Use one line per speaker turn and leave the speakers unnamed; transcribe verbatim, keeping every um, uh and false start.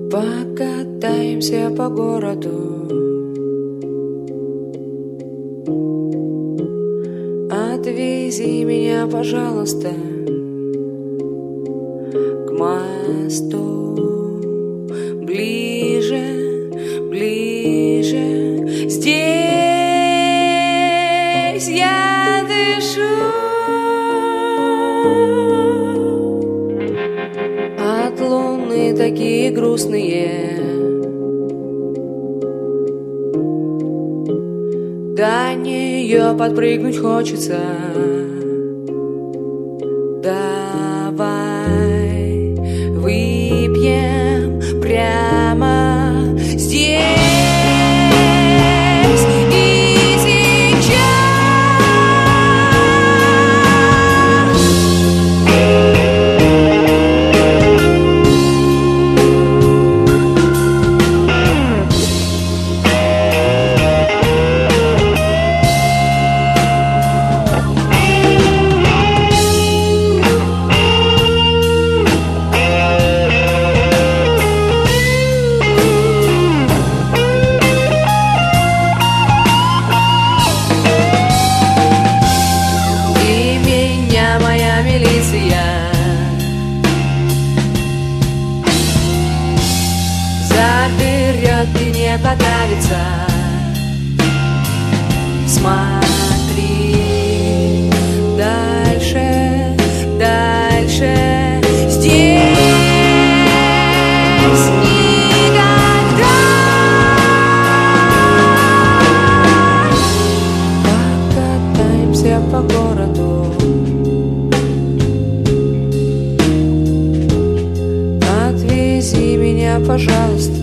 Покатаемся по городу, отвези меня, пожалуйста, к мосту. Ближе, ближе, здесь я дышу. От луны такие грустные, до нее подпрыгнуть хочется. Давай выпьем прямо здесь и сейчас. Заберет и не подавится. Смотри дальше, дальше. Здесь никогда. Покатаемся по городу, отвези меня, пожалуйста,